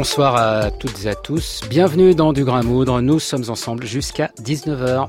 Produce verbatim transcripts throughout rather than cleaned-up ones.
Bonsoir à toutes et à tous. Bienvenue dans Du Grain à Moudre. Nous sommes ensemble jusqu'à dix-neuf heures.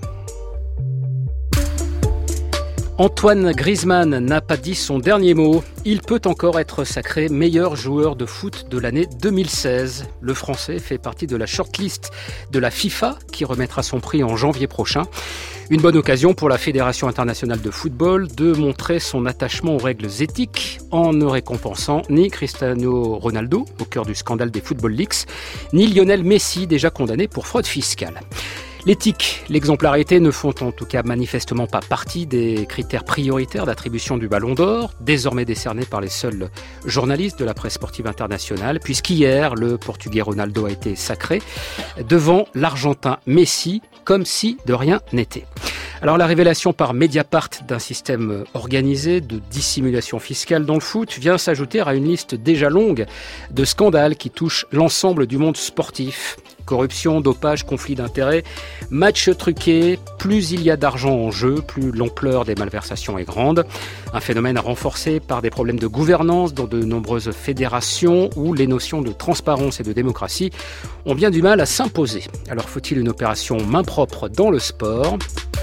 Antoine Griezmann n'a pas dit son dernier mot. Il peut encore être sacré meilleur joueur de foot de l'année deux mille seize. Le Français fait partie de la shortlist de la FIFA qui remettra son prix en janvier prochain. Une bonne occasion pour la Fédération internationale de football de montrer son attachement aux règles éthiques en ne récompensant ni Cristiano Ronaldo, au cœur du scandale des Football Leaks, ni Lionel Messi, déjà condamné pour fraude fiscale. L'éthique, l'exemplarité ne font en tout cas manifestement pas partie des critères prioritaires d'attribution du Ballon d'Or, désormais décerné par les seuls journalistes de la presse sportive internationale, puisqu'hier, le Portugais Ronaldo a été sacré devant l'Argentin Messi, comme si de rien n'était. Alors la révélation par Mediapart d'un système organisé de dissimulation fiscale dans le foot vient s'ajouter à une liste déjà longue de scandales qui touchent l'ensemble du monde sportif. Corruption, dopage, conflit d'intérêts, matchs truqués, plus il y a d'argent en jeu, plus l'ampleur des malversations est grande. Un phénomène renforcé par des problèmes de gouvernance dans de nombreuses fédérations où les notions de transparence et de démocratie ont bien du mal à s'imposer. Alors faut-il une opération main propre dans le sport ?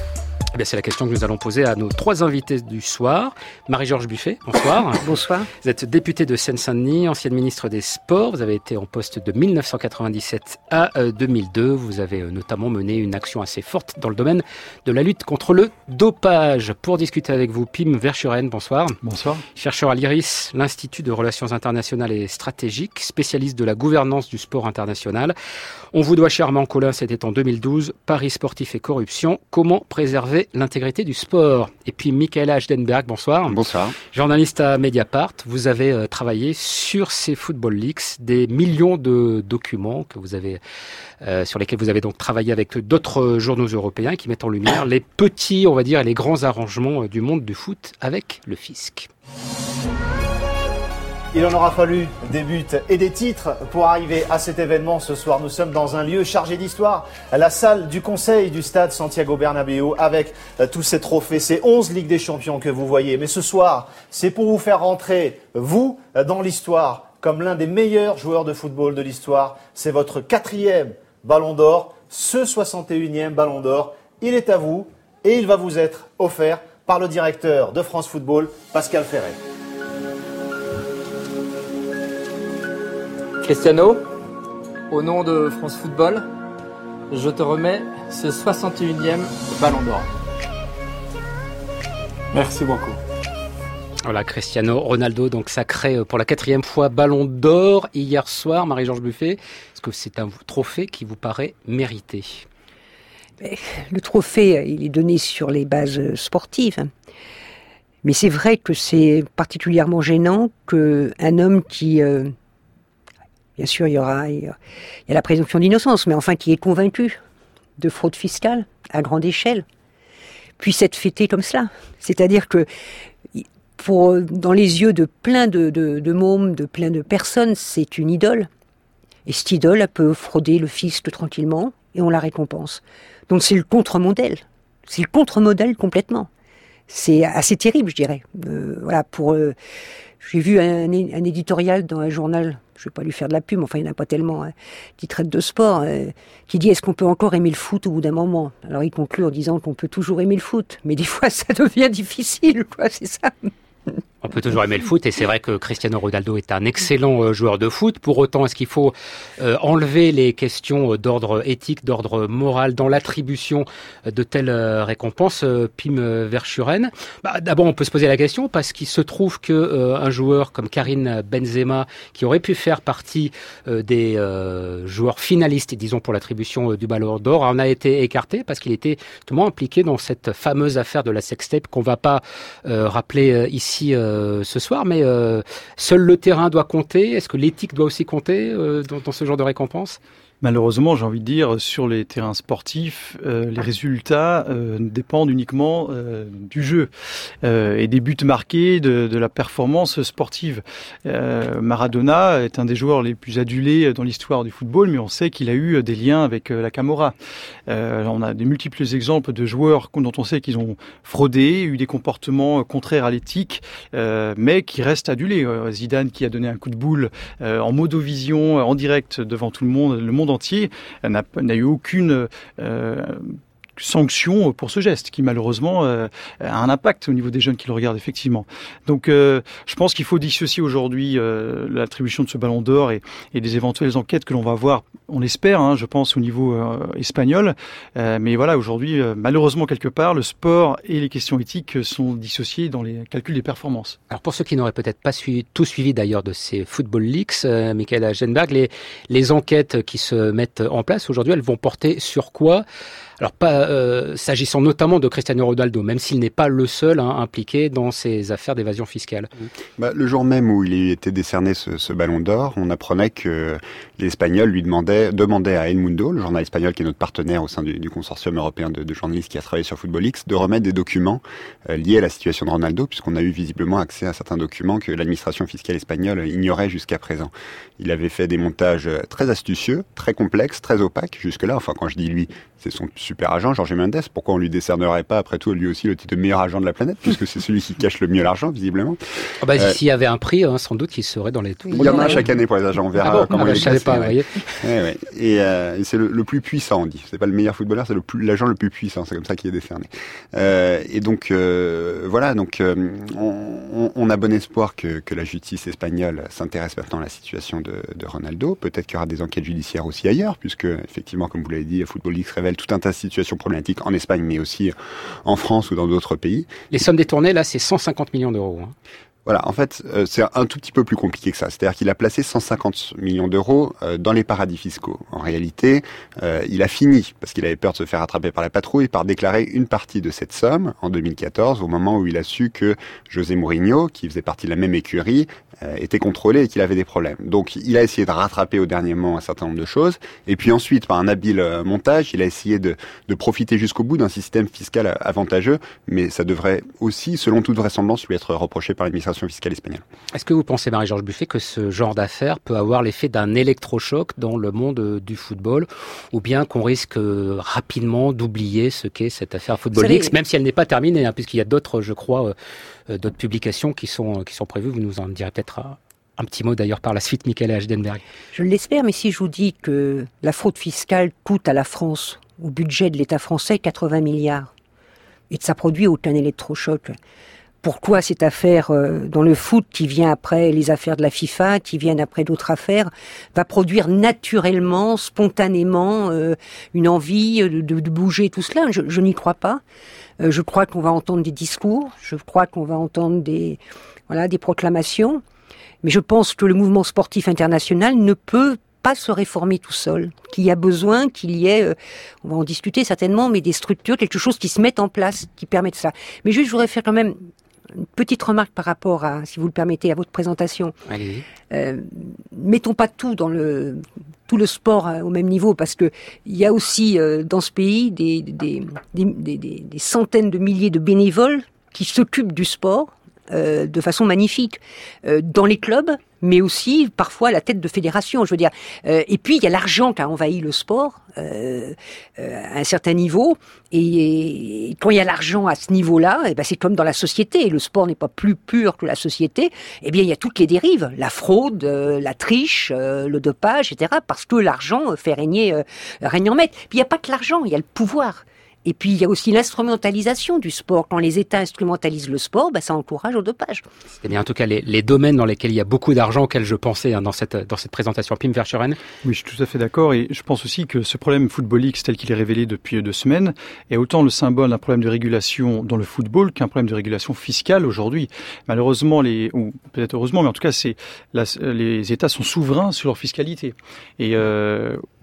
Eh bien, c'est la question que nous allons poser à nos trois invités du soir. Marie-Georges Buffet, bonsoir. Bonsoir. Vous êtes députée de Seine-Saint-Denis, ancienne ministre des Sports. Vous avez été en poste de mille neuf cent quatre-vingt-dix-sept à deux mille deux. Vous avez notamment mené une action assez forte dans le domaine de la lutte contre le dopage. Pour discuter avec vous, Pim Verschuren, bonsoir. Bonsoir. Chercheur à l'I R I S, l'Institut de Relations Internationales et Stratégiques, spécialiste de la gouvernance du sport international. On vous doit cher Armand Collin, c'était en deux mille douze, Paris sportif et corruption. Comment préserver l'intégrité du sport? Et puis Michaela Achdenberg, bonsoir. Bonsoir. Journaliste à Mediapart, vous avez euh, travaillé sur ces Football Leaks, des millions de documents que vous avez, euh, sur lesquels vous avez donc travaillé avec d'autres journaux européens qui mettent en lumière les petits, on va dire, et les grands arrangements du monde du foot avec le fisc. Il en aura fallu des buts et des titres pour arriver à cet événement. Ce soir, nous sommes dans un lieu chargé d'histoire, la salle du conseil du stade Santiago Bernabéu, avec tous ces trophées, ces onze Ligues des Champions que vous voyez. Mais ce soir, c'est pour vous faire rentrer, vous, dans l'histoire, comme l'un des meilleurs joueurs de football de l'histoire. C'est votre quatrième Ballon d'Or, ce soixante et unième Ballon d'Or. Il est à vous et il va vous être offert par le directeur de France Football, Pascal Ferret. Cristiano, au nom de France Football, je te remets ce soixante et unième Ballon d'Or. Merci beaucoup. Voilà, Cristiano Ronaldo, donc sacré pour la quatrième fois Ballon d'Or hier soir. Marie-Georges Buffet, est-ce que c'est un trophée qui vous paraît mérité? Le trophée, il est donné sur les bases sportives. Mais c'est vrai que c'est particulièrement gênant qu'un homme qui... Euh, Bien sûr, il y aura, il y a la présomption d'innocence, mais enfin qui est convaincu de fraude fiscale à grande échelle, puisse être fêté comme cela. C'est-à-dire que pour, dans les yeux de plein de, de, de mômes, de plein de personnes, c'est une idole. Et cette idole, elle peut frauder le fisc tranquillement et on la récompense. Donc c'est le contre-modèle. C'est le contre-modèle complètement. C'est assez terrible, je dirais. Euh, voilà, pour... Euh, J'ai vu un, un éditorial dans un journal, je ne vais pas lui faire de la pub, enfin il n'y en a pas tellement, hein, qui traite de sport, euh, qui dit est-ce qu'on peut encore aimer le foot au bout d'un moment? Alors il conclut en disant qu'on peut toujours aimer le foot, mais des fois ça devient difficile, quoi, c'est ça. On peut toujours aimer le foot et c'est vrai que Cristiano Ronaldo est un excellent euh, joueur de foot. Pour autant, est-ce qu'il faut euh, enlever les questions d'ordre éthique, d'ordre moral dans l'attribution de telles euh, récompenses, euh, Pim Verschuren? Bah, d'abord, on peut se poser la question parce qu'il se trouve que euh, un joueur comme Karim Benzema, qui aurait pu faire partie euh, des euh, joueurs finalistes, disons pour l'attribution euh, du Ballon d'Or, en a été écarté parce qu'il était justement impliqué dans cette fameuse affaire de la sextape qu'on va pas euh, rappeler euh, ici. Euh, ce soir, mais euh, seul le terrain doit compter. Est-ce que l'éthique doit aussi compter euh, dans, dans ce genre de récompense? Malheureusement, j'ai envie de dire, sur les terrains sportifs, euh, les résultats euh, dépendent uniquement euh, du jeu euh, et des buts marqués, de, de la performance sportive. Euh, Maradona est un des joueurs les plus adulés dans l'histoire du football, mais on sait qu'il a eu des liens avec euh, la Camorra. Euh, on a de multiples exemples de joueurs dont on sait qu'ils ont fraudé, eu des comportements contraires à l'éthique, euh, mais qui restent adulés. Zidane qui a donné un coup de boule euh, en modovision, en direct devant tout le monde, le monde entier, n'a, n'a eu aucune euh, sanction pour ce geste qui malheureusement euh, a un impact au niveau des jeunes qui le regardent effectivement. Donc euh, je pense qu'il faut dissocier aujourd'hui euh, l'attribution de ce ballon d'or et, et des éventuelles enquêtes que l'on va voir, on l'espère, hein, je pense au niveau euh, espagnol. Euh, mais voilà, aujourd'hui, euh, malheureusement quelque part, le sport et les questions éthiques sont dissociés dans les calculs des performances. Alors pour ceux qui n'auraient peut-être pas suivi, tout suivi d'ailleurs de ces Football Leaks, euh, Michael Agenberg, les, les enquêtes qui se mettent en place aujourd'hui, elles vont porter sur quoi ? Alors, pas euh, s'agissant notamment de Cristiano Ronaldo, même s'il n'est pas le seul hein, impliqué dans ces affaires d'évasion fiscale. Bah, le jour même où il était décerné ce, ce ballon d'or, on apprenait que les Espagnols lui demandaient, demandaient à El Mundo, le journal espagnol qui est notre partenaire au sein du, du consortium européen de, de journalistes qui a travaillé sur Football Leaks, de remettre des documents euh, liés à la situation de Ronaldo, puisqu'on a eu visiblement accès à certains documents que l'administration fiscale espagnole ignorait jusqu'à présent. Il avait fait des montages très astucieux, très complexes, très opaques jusque-là. Enfin, quand je dis lui, c'est son super agent, Jorge Mendes. Pourquoi on lui décernerait pas, après tout, lui aussi, le titre de meilleur agent de la planète, puisque c'est celui qui cache le mieux l'argent, visiblement. Oh bah, euh, s'il y avait un prix, hein, sans doute qu'il serait dans les... Il y en a chaque année pour les agents, on verra ah bon, comment ah bah, il est je savais pas, ouais. voyez. Ouais, ouais. Et, euh, et c'est le, le plus puissant, on dit. C'est pas le meilleur footballeur, c'est le plus, l'agent le plus puissant. C'est comme ça qu'il est décerné. Euh, et donc, euh, voilà. Donc, euh, on, on a bon espoir que, que la justice espagnole s'intéresse maintenant à la situation de, de Ronaldo. Peut-être qu'il y aura des enquêtes judiciaires aussi ailleurs, puisque, effectivement, comme vous l'avez dit, Football Leaks révèle tout un tas de situations problématiques en Espagne, mais aussi en France ou dans d'autres pays. Les sommes détournées, là, c'est cent cinquante millions d'euros. Hein. Voilà, en fait, euh, c'est un tout petit peu plus compliqué que ça. C'est-à-dire qu'il a placé cent cinquante millions d'euros euh, dans les paradis fiscaux. En réalité, euh, il a fini, parce qu'il avait peur de se faire attraper par la patrouille, par déclarer une partie de cette somme en deux mille quatorze, au moment où il a su que José Mourinho, qui faisait partie de la même écurie, euh, était contrôlé et qu'il avait des problèmes. Donc, il a essayé de rattraper au dernier moment un certain nombre de choses. Et puis ensuite, par un habile euh, montage, il a essayé de, de profiter jusqu'au bout d'un système fiscal avantageux. Mais ça devrait aussi, selon toute vraisemblance, lui être reproché par l'administration fiscale espagnole. Est-ce que vous pensez, Marie-Georges Buffet, que ce genre d'affaires peut avoir l'effet d'un électrochoc dans le monde du football, ou bien qu'on risque rapidement d'oublier ce qu'est cette affaire Football Leaks, même si elle n'est pas terminée, hein, puisqu'il y a d'autres, je crois, euh, d'autres publications qui sont, qui sont prévues. Vous nous en direz peut-être un, un petit mot d'ailleurs par la suite, Michael Agenberg. Je l'espère, mais si je vous dis que la fraude fiscale coûte à la France, au budget de l'État français, quatre-vingts milliards, et que ça produit aucun électrochoc, pourquoi cette affaire euh, dans le foot, qui vient après les affaires de la FIFA, qui viennent après d'autres affaires, va produire naturellement, spontanément, euh, une envie de, de bouger tout cela? Je, je n'y crois pas. Euh, je crois qu'on va entendre des discours, je crois qu'on va entendre des, voilà, des proclamations, mais je pense que le mouvement sportif international ne peut pas se réformer tout seul, qu'il y a besoin qu'il y ait, euh, on va en discuter certainement, mais des structures, quelque chose qui se mette en place, qui permette ça. Mais juste, je voudrais faire quand même une petite remarque par rapport à, si vous le permettez, à votre présentation. Allez-y. Euh, mettons pas tout dans le tout le sport euh, au même niveau, parce que il y a aussi euh, dans ce pays des des, des, des, des des centaines de milliers de bénévoles qui s'occupent du sport euh, de façon magnifique, euh, dans les clubs, mais aussi parfois à la tête de fédération, je veux dire. Euh, et puis il y a l'argent qui a envahi le sport euh, euh, à un certain niveau, et, et quand il y a l'argent à ce niveau-là, eh ben c'est comme dans la société. Le sport n'est pas plus pur que la société. Eh bien il y a toutes les dérives, la fraude, euh, la triche, euh, le dopage, et cetera. Parce que l'argent fait régner euh, règne en maître. Puis il n'y a pas que l'argent, il y a le pouvoir. Et puis, il y a aussi l'instrumentalisation du sport. Quand les États instrumentalisent le sport, bah, ça encourage au dopage. C'est bien, en tout cas, les, les domaines dans lesquels il y a beaucoup d'argent auxquels je pensais hein, dans, cette, dans cette présentation. Pim Verschuren. Oui, je suis tout à fait d'accord. Et je pense aussi que ce problème Football Leaks, tel qu'il est révélé depuis deux semaines, est autant le symbole d'un problème de régulation dans le football qu'un problème de régulation fiscale aujourd'hui. Malheureusement, les, ou peut-être heureusement, mais en tout cas, c'est, la, les États sont souverains sur leur fiscalité. Et... Euh,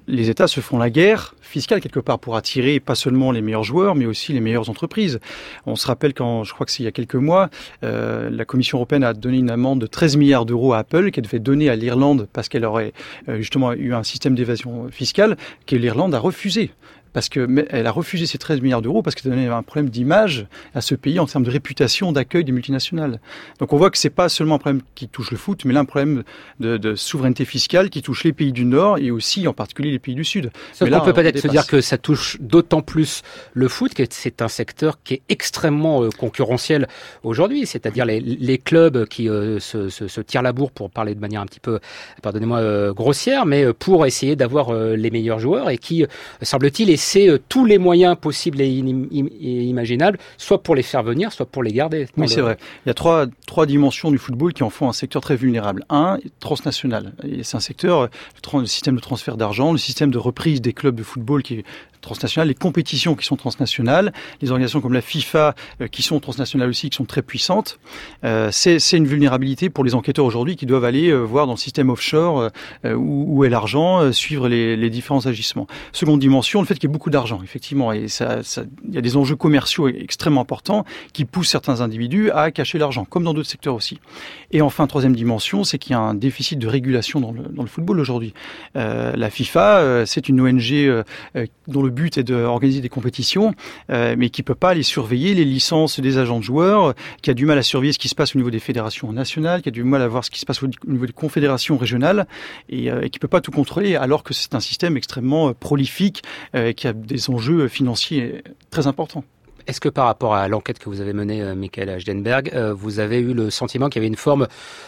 les États se font la guerre fiscale quelque part pour attirer pas seulement les meilleurs joueurs, mais aussi les meilleures entreprises. On se rappelle quand, je crois que c'est il y a quelques mois, euh, la Commission européenne a donné une amende de treize milliards d'euros à Apple qu'elle devait donner à l'Irlande parce qu'elle aurait euh, justement eu un système d'évasion fiscale que l'Irlande a refusé. Parce qu'elle a refusé ces treize milliards d'euros parce qu'elle donnait un problème d'image à ce pays en termes de réputation, d'accueil des multinationales. Donc on voit que c'est pas seulement un problème qui touche le foot, mais là un problème de, de souveraineté fiscale qui touche les pays du Nord et aussi en particulier les pays du Sud. Sauf qu'on peut peut-être se dire que ça touche d'autant plus le foot, que c'est un secteur qui est extrêmement euh, concurrentiel aujourd'hui. C'est-à-dire les, les clubs qui euh, se, se, se tirent la bourre, pour parler de manière un petit peu, pardonnez-moi, euh, grossière, mais pour essayer d'avoir euh, les meilleurs joueurs et qui, euh, semble-t-il, c'est euh, tous les moyens possibles et, in, et imaginables, soit pour les faire venir, soit pour les garder. Oui, le... c'est vrai. Il y a trois, trois dimensions du football qui en font un secteur très vulnérable. Un, transnational. Et c'est un secteur, le, le système de transfert d'argent, le système de reprise des clubs de football qui est transnational, les compétitions qui sont transnationales, les organisations comme la FIFA euh, qui sont transnationales aussi, qui sont très puissantes. Euh, c'est, c'est une vulnérabilité pour les enquêteurs aujourd'hui qui doivent aller euh, voir dans le système offshore euh, où, où est l'argent, euh, suivre les, les différents agissements. Seconde dimension, le fait qu'il y ait beaucoup d'argent, effectivement, et ça, ça, il y a des enjeux commerciaux extrêmement importants qui poussent certains individus à cacher l'argent, comme dans d'autres secteurs aussi. Et enfin, troisième dimension, c'est qu'il y a un déficit de régulation dans le, dans le football aujourd'hui. Euh, la FIFA, euh, c'est une O N G euh, dont le but est d'organiser des compétitions, euh, mais qui peut pas aller surveiller les licences des agents de joueurs, qui a du mal à surveiller ce qui se passe au niveau des fédérations nationales, qui a du mal à voir ce qui se passe au niveau des confédérations régionales, et, euh, et qui peut pas tout contrôler, alors que c'est un système extrêmement euh, prolifique, euh, qui a des enjeux financiers très importants. Est-ce que par rapport à l'enquête que vous avez menée, euh, Michael Ajdenberg, euh, vous avez eu le sentiment qu'il y avait une forme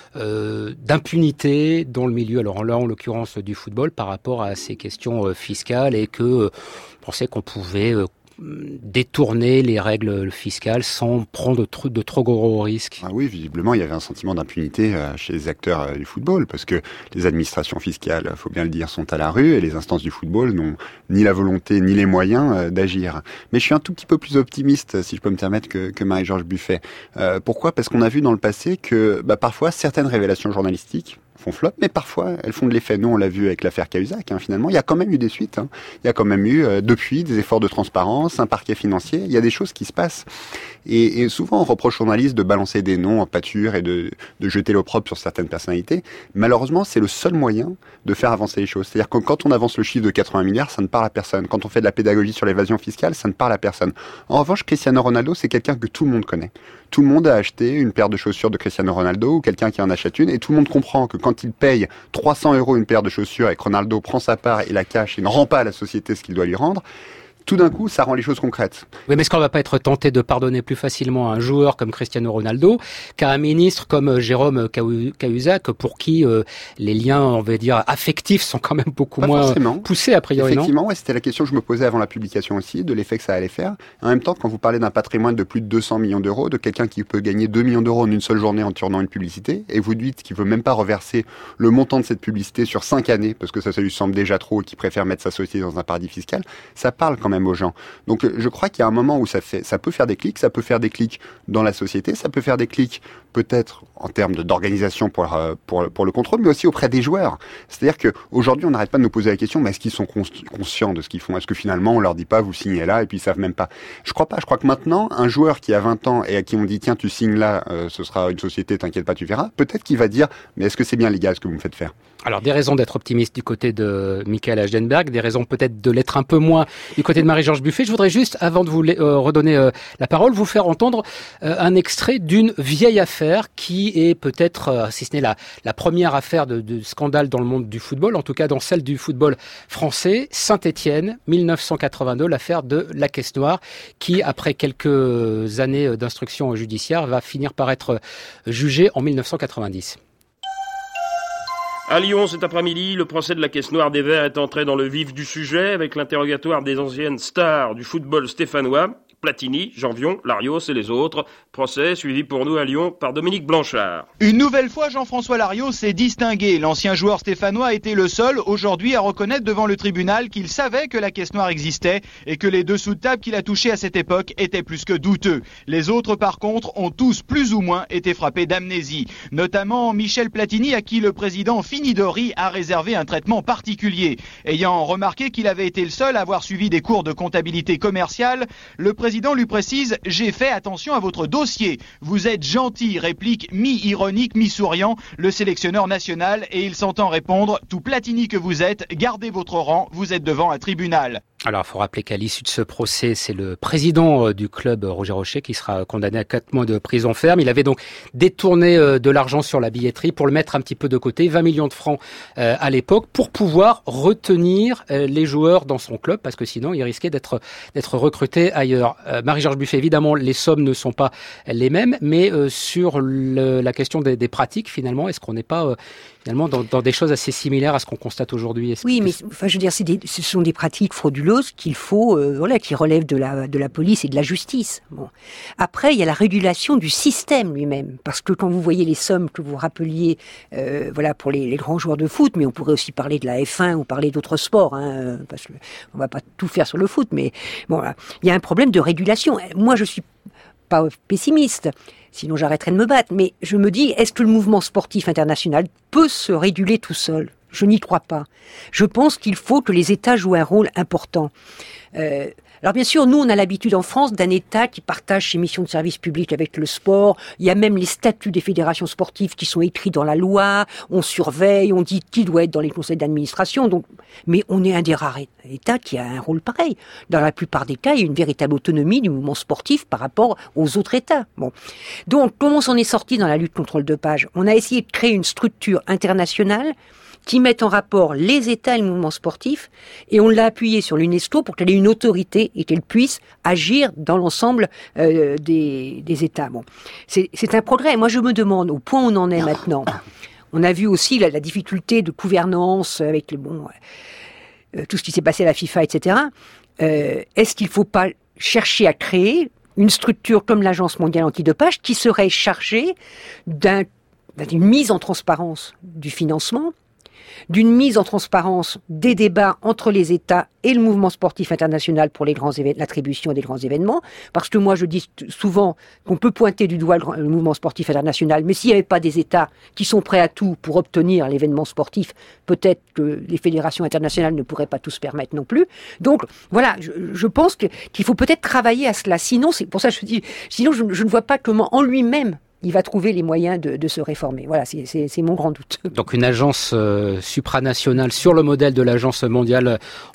euh, d'impunité dans le milieu, alors là en l'occurrence du football, par rapport à ces questions euh, fiscales, et que euh, on pensait qu'on pouvait euh, détourner les règles fiscales sans prendre de, de trop gros risques? Ah oui, visiblement, il y avait un sentiment d'impunité euh, chez les acteurs euh, du football, parce que les administrations fiscales, faut bien le dire, sont à la rue, et les instances du football n'ont ni la volonté ni les moyens euh, d'agir. Mais je suis un tout petit peu plus optimiste, si je peux me permettre, que, que Marie-Georges Buffet. Euh, pourquoi ? Parce qu'on a vu dans le passé que bah, parfois certaines révélations journalistiques font flop, mais parfois elles font de l'effet. Nous, on l'a vu avec l'affaire Cahuzac, hein, finalement, il y a quand même eu des suites. Hein. Il y a quand même eu, euh, depuis, des efforts de transparence, un parquet financier, il y a des choses qui se passent. Et, et souvent, on reproche aux journalistes de balancer des noms en pâture et de, de jeter l'opprobre sur certaines personnalités. Malheureusement, c'est le seul moyen de faire avancer les choses. C'est-à-dire que quand on avance le chiffre de quatre-vingts milliards, ça ne parle à personne. Quand on fait de la pédagogie sur l'évasion fiscale, ça ne parle à personne. En revanche, Cristiano Ronaldo, c'est quelqu'un que tout le monde connaît. Tout le monde a acheté une paire de chaussures de Cristiano Ronaldo, ou quelqu'un qui en achète une, et tout le monde comprend que quand il paye trois cents euros une paire de chaussures et que Ronaldo prend sa part et la cache et ne rend pas à la société ce qu'il doit lui rendre, tout d'un coup, ça rend les choses concrètes. Oui, mais est-ce qu'on ne va pas être tenté de pardonner plus facilement à un joueur comme Cristiano Ronaldo qu'à un ministre comme Jérôme Cahuzac, pour qui euh, les liens, on va dire, affectifs sont quand même beaucoup pas moins forcément. poussés, a priori, Effectivement, non ouais, c'était la question que je me posais avant la publication aussi, de l'effet que ça allait faire. En même temps, quand vous parlez d'un patrimoine de plus de deux cents millions d'euros, de quelqu'un qui peut gagner deux millions d'euros en une seule journée en tournant une publicité, et vous dites qu'il ne veut même pas reverser le montant de cette publicité sur cinq années, parce que ça, ça lui semble déjà trop, et qu'il préfère mettre sa société dans un paradis fiscal, ça parle quand même aux gens. Donc je crois qu'il y a un moment où ça fait, ça peut faire des clics, ça peut faire des clics dans la société, ça peut faire des clics peut-être en termes de, d'organisation pour, pour, pour le contrôle, mais aussi auprès des joueurs. C'est-à-dire qu'aujourd'hui, on n'arrête pas de nous poser la question, mais est-ce qu'ils sont conscients de ce qu'ils font ? Est-ce que finalement, on leur dit pas, vous signez là, et puis ils savent même pas ? Je crois pas. Je crois que maintenant, un joueur qui a vingt ans et à qui on dit, tiens, tu signes là, euh, ce sera une société, t'inquiète pas, tu verras, peut-être qu'il va dire, mais est-ce que c'est bien légal ce que vous me faites faire ? Alors, des raisons d'être optimiste du côté de Michael Ajdenberg, des raisons peut-être de l'être un peu moins du côté de Marie-Georges Buffet. Je voudrais juste, avant de vous euh, redonner euh, la parole, vous faire entendre euh, un extrait d'une vieille affaire qui est peut-être, euh, si ce n'est la, la première affaire de, de scandale dans le monde du football, en tout cas dans celle du football français. Saint-Étienne, dix-neuf cent quatre-vingt-deux, l'affaire de la Caisse Noire, qui, après quelques années d'instruction judiciaire, va finir par être jugée en dix-neuf cent quatre-vingt-dix. À Lyon, cet après-midi, le procès de la Caisse Noire des Verts est entré dans le vif du sujet avec l'interrogatoire des anciennes stars du football stéphanois. Platini, Janvion, Larios et les autres. Procès suivi pour nous à Lyon par Dominique Blanchard. Une nouvelle fois, Jean-François Larios s'est distingué. L'ancien joueur stéphanois était le seul aujourd'hui à reconnaître devant le tribunal qu'il savait que la caisse noire existait et que les dessous de table qu'il a touchés à cette époque étaient plus que douteux. Les autres, par contre, ont tous plus ou moins été frappés d'amnésie. Notamment Michel Platini, à qui le président Finidori a réservé un traitement particulier. Ayant remarqué qu'il avait été le seul à avoir suivi des cours de comptabilité commerciale, le président Le président lui précise « J'ai fait attention à votre dossier. Vous êtes gentil », réplique mi-ironique, mi-souriant le sélectionneur national et il s'entend répondre « Tout Platini que vous êtes, gardez votre rang, vous êtes devant un tribunal ». Alors, il faut rappeler qu'à l'issue de ce procès, c'est le président du club, Roger Rocher, qui sera condamné à quatre mois de prison ferme. Il avait donc détourné de l'argent sur la billetterie pour le mettre un petit peu de côté, vingt millions de francs à l'époque, pour pouvoir retenir les joueurs dans son club, parce que sinon, il risquait d'être d'être recruté ailleurs. Marie-Georges Buffet, évidemment, les sommes ne sont pas les mêmes, mais sur le, la question des, des pratiques, finalement, est-ce qu'on n'est pas euh, finalement dans, dans des choses assez similaires à ce qu'on constate aujourd'hui? Est-ce Oui, que... mais enfin, je veux dire, c'est des, ce sont des pratiques frauduleuses qu'il faut, euh, voilà, qui relèvent de la de la police et de la justice. Bon. Après, il y a la régulation du système lui-même, parce que quand vous voyez les sommes que vous rappeliez, euh, voilà, pour les, les grands joueurs de foot, mais on pourrait aussi parler de la F un ou parler d'autres sports, hein, parce que on va pas tout faire sur le foot, mais bon, voilà. Il y a un problème de régulation. Moi, je suis pas pessimiste. Sinon, j'arrêterai de me battre. Mais je me dis, est-ce que le mouvement sportif international peut se réguler tout seul? Je n'y crois pas. Je pense qu'il faut que les États jouent un rôle important. Euh, alors bien sûr, nous, on a l'habitude en France d'un État qui partage ses missions de service public avec le sport. Il y a même les statuts des fédérations sportives qui sont écrits dans la loi. On surveille, on dit qui doit être dans les conseils d'administration. Donc, mais on est un des rares États qui a un rôle pareil. Dans la plupart des cas, il y a une véritable autonomie du mouvement sportif par rapport aux autres États. Bon. Donc, comment on s'en est sorti dans la lutte contre le dopage? On a essayé de créer une structure internationale qui mettent en rapport les États et le mouvement sportif, et on l'a appuyé sur l'UNESCO pour qu'elle ait une autorité et qu'elle puisse agir dans l'ensemble euh, des, des États. Bon, c'est, c'est un progrès. Moi, je me demande, au point où on en est maintenant, on a vu aussi la, la difficulté de gouvernance avec le bon, euh, tout ce qui s'est passé à la FIFA, et cetera. Euh, est-ce qu'il ne faut pas chercher à créer une structure comme l'Agence mondiale antidopage qui serait chargée d'un, d'une mise en transparence du financement, d'une mise en transparence des débats entre les États et le mouvement sportif international pour les grands éve- l'attribution des grands événements. Parce que moi, je dis souvent qu'on peut pointer du doigt le, le mouvement sportif international, mais s'il n'y avait pas des États qui sont prêts à tout pour obtenir l'événement sportif, peut-être que les fédérations internationales ne pourraient pas tout se permettre non plus. Donc, voilà, je, je pense que, qu'il faut peut-être travailler à cela. Sinon, c'est pour ça que je dis, sinon je, je ne vois pas comment, en lui-même, il va trouver les moyens de, de se réformer. Voilà, c'est, c'est, c'est mon grand doute. Donc une agence euh, supranationale sur le modèle de l'agence mondiale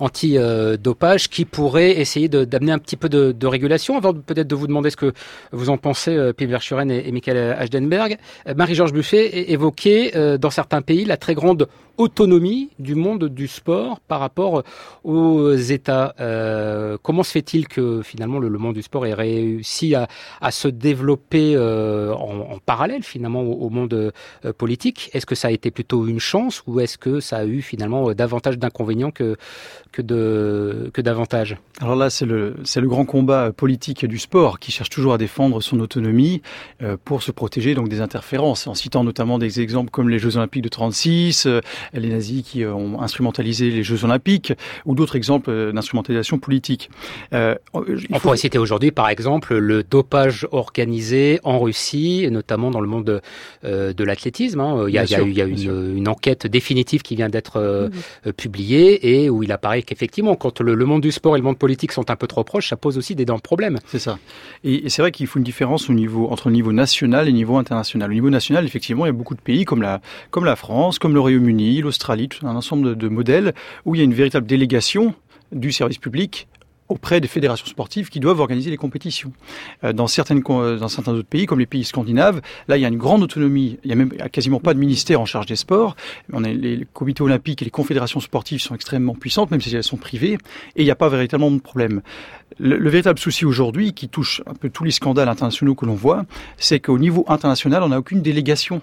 anti-dopage qui pourrait essayer de, d'amener un petit peu de, de régulation. Avant de, peut-être de vous demander ce que vous en pensez, euh, Pim Verschuren et, et Michael Hachdenberg, euh, Marie-Georges Buffet évoquait euh, dans certains pays la très grande autonomie du monde du sport par rapport aux États. Euh, comment se fait-il que finalement le, le monde du sport ait réussi à, à se développer euh, en, en parallèle finalement au, au monde euh, politique? Est-ce que ça a été plutôt une chance ou est-ce que ça a eu finalement davantage d'inconvénients que que de que d'avantages? Alors là, c'est le c'est le grand combat politique du sport qui cherche toujours à défendre son autonomie euh, pour se protéger donc des interférences, en citant notamment des exemples comme les Jeux Olympiques de trente-six, euh, les nazis qui ont instrumentalisé les Jeux Olympiques, ou d'autres exemples d'instrumentalisation politique. Euh, On faut... pourrait citer aujourd'hui, par exemple, le dopage organisé en Russie, et notamment dans le monde euh, de l'athlétisme. Hein. Il y a, il y a, il y a une, une enquête définitive qui vient d'être euh, mmh. publiée, et où il apparaît qu'effectivement, quand le, le monde du sport et le monde politique sont un peu trop proches, ça pose aussi d'énormes problèmes. C'est ça. Et, et c'est vrai qu'il faut une différence au niveau, entre le niveau national et le niveau international. Au niveau national, effectivement, il y a beaucoup de pays comme la, comme la France, comme le Royaume-Uni, l'Australie, tout un ensemble de, de modèles où il y a une véritable délégation du service public auprès des fédérations sportives qui doivent organiser les compétitions. Euh, dans, certaines, dans certains autres pays, comme les pays scandinaves, là, il y a une grande autonomie. Il n'y a même quasiment pas de ministère en charge des sports. On a les, les comités olympiques et les confédérations sportives sont extrêmement puissantes, même si elles sont privées, et il n'y a pas véritablement de problème. Le, le véritable souci aujourd'hui, qui touche un peu tous les scandales internationaux que l'on voit, c'est qu'au niveau international, on n'a aucune délégation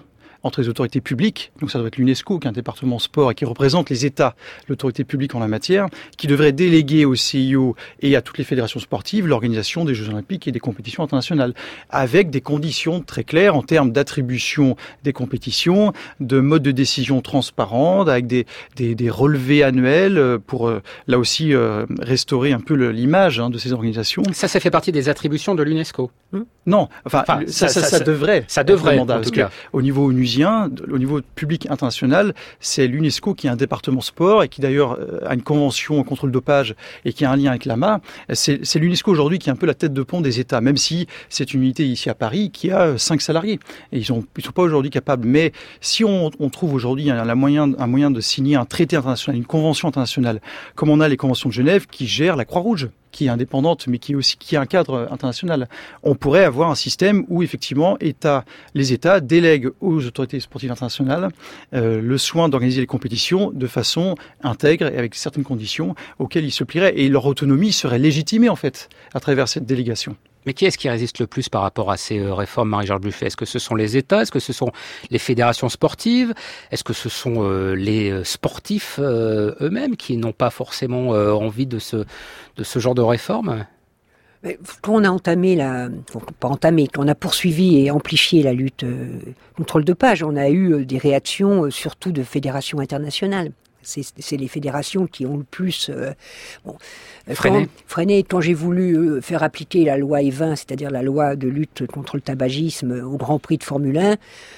entre les autorités publiques, donc ça doit être l'UNESCO qui est un département sport et qui représente les États, l'autorité publique en la matière, qui devrait déléguer au C I O et à toutes les fédérations sportives l'organisation des Jeux Olympiques et des compétitions internationales, avec des conditions très claires en termes d'attribution des compétitions, de mode de décision transparent, avec des, des, des relevés annuels pour, euh, là aussi, euh, restaurer un peu le, l'image hein, de ces organisations. Ça, ça fait partie des attributions de l'UNESCO. Hum non, enfin, enfin ça, ça, ça, ça, ça devrait. Ça devrait, mandat, parce que au niveau onusien, au niveau public international, c'est l'UNESCO qui est un département sport et qui d'ailleurs a une convention contre le dopage et qui a un lien avec l'A M A. C'est, c'est l'UNESCO aujourd'hui qui est un peu la tête de pont des États, même si c'est une unité ici à Paris qui a cinq salariés. Et ils sont, ils sont pas aujourd'hui capables. Mais si on, on trouve aujourd'hui un, un, moyen, un moyen de signer un traité international, une convention internationale, comme on a les conventions de Genève qui gèrent la Croix-Rouge, qui est indépendante, mais qui est aussi qui a un cadre international. On pourrait avoir un système où effectivement, État, les États délèguent aux autorités sportives internationales euh, le soin d'organiser les compétitions de façon intègre et avec certaines conditions auxquelles ils se plieraient, et leur autonomie serait légitimée en fait à travers cette délégation. Mais qui est-ce qui résiste le plus par rapport à ces réformes, Marie-Georges Buffet ? Est-ce que ce sont les États ? Est-ce que ce sont les fédérations sportives ? Est-ce que ce sont euh, les sportifs euh, eux-mêmes qui n'ont pas forcément euh, envie de ce, de ce genre de réforme ? Mais quand on a entamé la, pas entamé, quand on a poursuivi et amplifié la lutte euh, contre le dopage, on a eu euh, des réactions euh, surtout de fédérations internationales. C'est, c'est les fédérations qui ont le plus euh, bon, freiné. Quand, freiné. Quand j'ai voulu euh, faire appliquer la loi E vingt, c'est-à-dire la loi de lutte contre le tabagisme au Grand Prix de Formule un,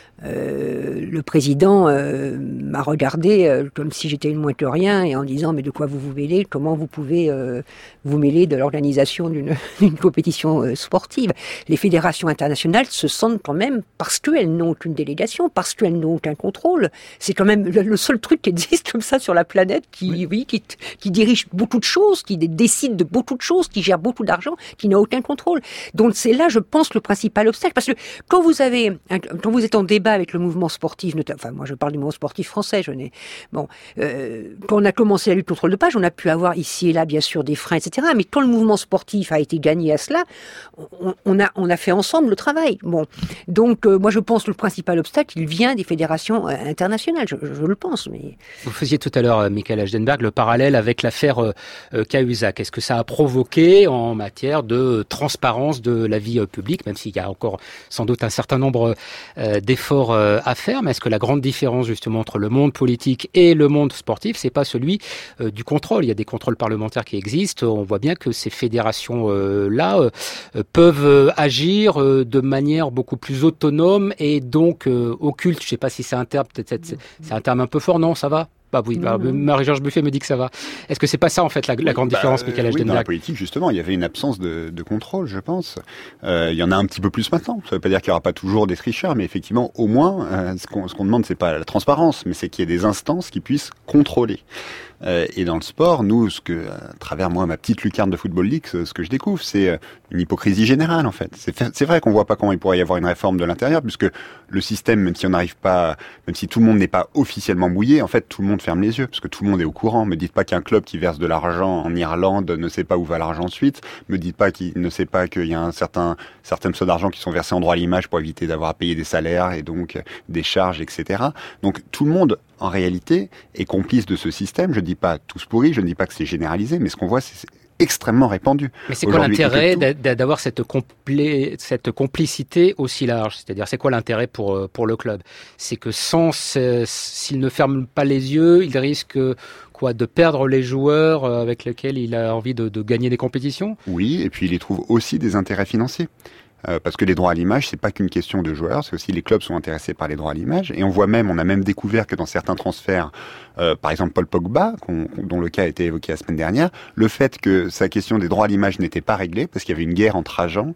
Euh, le président euh, m'a regardé euh, comme si j'étais une moins que rien et en disant mais de quoi vous vous mêlez, comment vous pouvez euh, vous mêler de l'organisation d'une, d'une compétition euh, sportive. Les fédérations internationales se sentent quand même, parce qu'elles n'ont qu'une délégation, parce qu'elles n'ont qu'un contrôle, c'est quand même le, le seul truc qui existe comme ça sur la planète qui, oui. Oui, qui, qui dirige beaucoup de choses, qui décide de beaucoup de choses, qui gère beaucoup d'argent, qui n'a aucun contrôle. Donc c'est là, je pense, le principal obstacle, parce que quand vous avez, quand vous êtes en débat avec le mouvement sportif, notamment, enfin moi je parle du mouvement sportif français, je n'ai, bon, euh, quand on a commencé la lutte contre le dopage, on a pu avoir ici et là bien sûr des freins, et cetera. Mais quand le mouvement sportif a été gagné à cela, on, on a on a fait ensemble le travail. Bon, donc euh, moi je pense que le principal obstacle, il vient des fédérations euh, internationales, je, je, je le pense. Mais vous faisiez tout à l'heure, euh, Michael Ajdenberg, le parallèle avec l'affaire euh, euh, Cahuzac. Est-ce que ça a provoqué en matière de transparence de la vie euh, publique, même s'il y a encore sans doute un certain nombre euh, d'efforts à faire, mais est-ce que la grande différence justement entre le monde politique et le monde sportif, c'est pas celui euh, du contrôle ? Il y a des contrôles parlementaires qui existent, on voit bien que ces fédérations euh, là euh, peuvent euh, agir euh, de manière beaucoup plus autonome et donc euh, occulte. Je sais pas si c'est un terme, peut-être c'est, c'est un terme un peu fort, non, ça va ? Bah oui, bah, Marie-Georges Buffet me dit que ça va. Est-ce que c'est pas ça en fait la, la grande bah, différence, Michael Ajdenberg ? Oui, dans la politique justement, il y avait une absence de, de contrôle, je pense. Euh, il y en a un petit peu plus maintenant. Ça ne veut pas dire qu'il n'y aura pas toujours des tricheurs, mais effectivement, au moins, euh, ce, qu'on, ce qu'on demande, c'est pas la transparence, mais c'est qu'il y ait des instances qui puissent contrôler. Euh, et dans le sport, nous, ce que, à travers moi, ma petite lucarne de Football League, ce, ce que je découvre, c'est une hypocrisie générale, en fait. C'est, c'est vrai qu'on voit pas comment il pourrait y avoir une réforme de l'intérieur, puisque le système, même si on n'arrive pas, même si tout le monde n'est pas officiellement mouillé, en fait, tout le monde ferme les yeux, parce que tout le monde est au courant. Me dites pas qu'un club qui verse de l'argent en Irlande ne sait pas où va l'argent ensuite. Me dites pas qu'il ne sait pas qu'il y a un certain, certaines sommes d'argent qui sont versées en droit à l'image pour éviter d'avoir à payer des salaires et donc des charges, et cetera. Donc, tout le monde, en réalité, est complice de ce système. Je ne dis pas tous pourris, je ne dis pas que c'est généralisé, mais ce qu'on voit, c'est extrêmement répandu. Mais c'est quoi l'intérêt d'avoir cette, complé... cette complicité aussi large ? C'est-à-dire, c'est quoi l'intérêt pour, pour le club ? C'est que sans, s'il ne ferme pas les yeux, il risque quoi, de perdre les joueurs avec lesquels il a envie de, de gagner des compétitions ? Oui, et puis il y trouve aussi des intérêts financiers. Euh, parce que les droits à l'image, c'est pas qu'une question de joueurs, c'est aussi les clubs sont intéressés par les droits à l'image. Et on voit même, on a même découvert que dans certains transferts, euh, par exemple Paul Pogba, qu'on, dont le cas a été évoqué la semaine dernière, le fait que sa question des droits à l'image n'était pas réglée, parce qu'il y avait une guerre entre agents,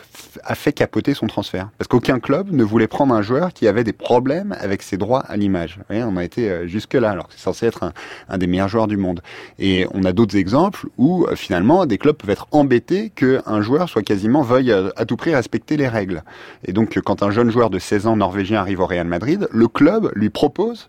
a fait capoter son transfert. Parce qu'aucun club ne voulait prendre un joueur qui avait des problèmes avec ses droits à l'image. Vous voyez, on a été euh, jusque-là, alors que c'est censé être un, un des meilleurs joueurs du monde. Et on a d'autres exemples où, euh, finalement, des clubs peuvent être embêtés qu'un joueur soit quasiment veuille euh, à tout prix respecter les règles. Et donc, quand un jeune joueur de seize ans norvégien arrive au Real Madrid, le club lui propose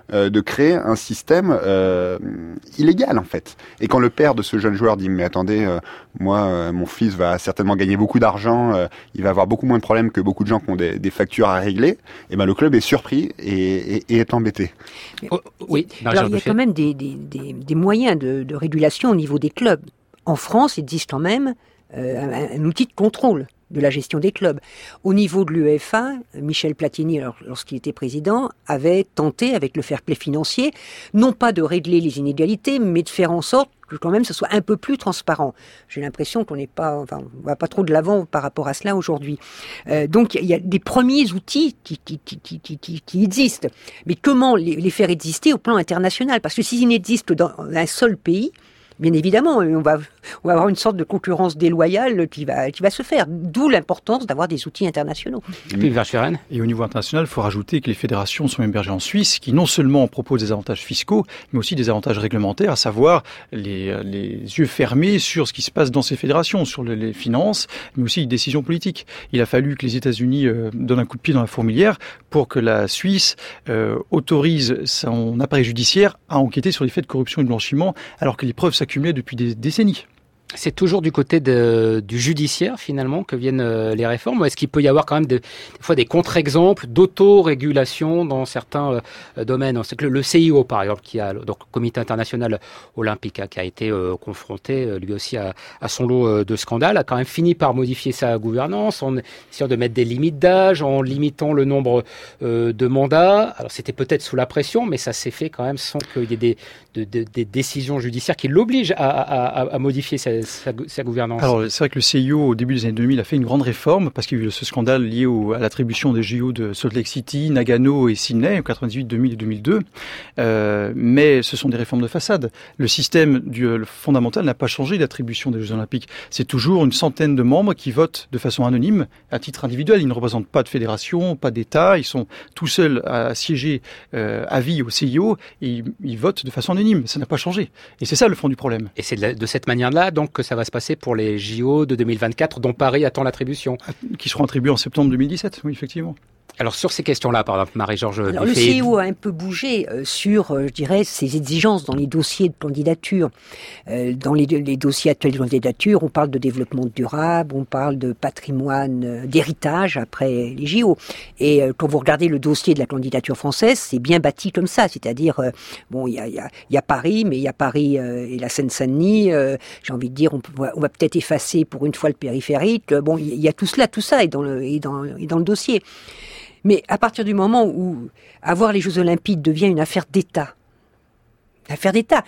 euh, de créer un système euh, illégal en fait. Et quand le père de ce jeune joueur dit mais attendez, euh, moi euh, mon fils va certainement gagner beaucoup d'argent, euh, il va avoir beaucoup moins de problèmes que beaucoup de gens qui ont des, des factures à régler, et ben le club est surpris et, et, et est embêté. Oh, oui. Alors il y a quand même des, des, des, des moyens de, de régulation au niveau des clubs. En France, il existe quand même euh, un, un outil de contrôle de la gestion des clubs. Au niveau de l'U E F A, Michel Platini, alors, lorsqu'il était président, avait tenté, avec le fair play financier, non pas de régler les inégalités, mais de faire en sorte que quand même ce soit un peu plus transparent. J'ai l'impression qu'on n'est pas, enfin, on va pas trop de l'avant par rapport à cela aujourd'hui. Euh, donc il y a des premiers outils qui, qui, qui, qui, qui, qui existent. Mais comment les, les faire exister au plan international? Parce que s'ils n'existent dans un seul pays, bien évidemment, on va, on va avoir une sorte de concurrence déloyale qui va, qui va se faire. D'où l'importance d'avoir des outils internationaux. Et puis, Verschuren. Et au niveau international, il faut rajouter que les fédérations sont hébergées en Suisse, qui non seulement proposent des avantages fiscaux, mais aussi des avantages réglementaires, à savoir les, les yeux fermés sur ce qui se passe dans ces fédérations, sur les, les finances, mais aussi les décisions politiques. Il a fallu que les États-Unis euh, donnent un coup de pied dans la fourmilière pour que la Suisse euh, autorise son appareil judiciaire à enquêter sur les faits de corruption et de blanchiment, alors que les preuves s'accumulaient depuis des décennies. C'est toujours du côté de, du judiciaire, finalement, que viennent euh, les réformes, ou est-ce qu'il peut y avoir quand même de, des fois des contre-exemples d'autorégulation dans certains euh, domaines? C'est que le, le C I O, par exemple, qui a donc Comité international olympique, hein, qui a été euh, confronté euh, lui aussi à, à son lot euh, de scandales, a quand même fini par modifier sa gouvernance en essayant de mettre des limites d'âge, en limitant le nombre euh, de mandats. Alors c'était peut-être sous la pression, mais ça s'est fait quand même sans qu'il y ait des, de, de, des décisions judiciaires qui l'obligent à, à, à, à modifier sa Sa, sa gouvernance. Alors c'est vrai que le C I O au début des années deux mille a fait une grande réforme parce qu'il y a eu ce scandale lié au, à l'attribution des J O de Salt Lake City, Nagano et Sydney en quatre-vingt-dix-huit, deux mille et deux mille deux. Euh, mais ce sont des réformes de façade. Le système du, le fondamental n'a pas changé d'attribution des Jeux Olympiques. C'est toujours une centaine de membres qui votent de façon anonyme à titre individuel. Ils ne représentent pas de fédération, pas d'État. Ils sont tout seuls à siéger euh, à vie au C I O et ils, ils votent de façon anonyme. Ça n'a pas changé. Et c'est ça le fond du problème. Et c'est de, la, de cette manière-là donc que ça va se passer pour les J O de deux mille vingt-quatre dont Paris attend l'attribution. Qui seront attribués en septembre deux mille dix-sept, oui, effectivement. Alors sur ces questions-là, par exemple, Marie-Georges Alors, le C I O a un peu bougé euh, sur, euh, je dirais, ses exigences dans les dossiers de candidature. Euh, dans les, les dossiers actuels de candidature, on parle de développement durable, on parle de patrimoine, euh, d'héritage après les J O. Et euh, quand vous regardez le dossier de la candidature française, c'est bien bâti comme ça. C'est-à-dire, euh, bon, il y a, y, a, y a Paris, mais il y a Paris euh, et la Seine-Saint-Denis. Euh, j'ai envie de dire, on, peut, on va peut-être effacer pour une fois le périphérique. Bon, il y, y a tout cela, tout ça est dans le, est dans, est dans le dossier. Mais à partir du moment où avoir les Jeux Olympiques devient une affaire d'État, une affaire d'État,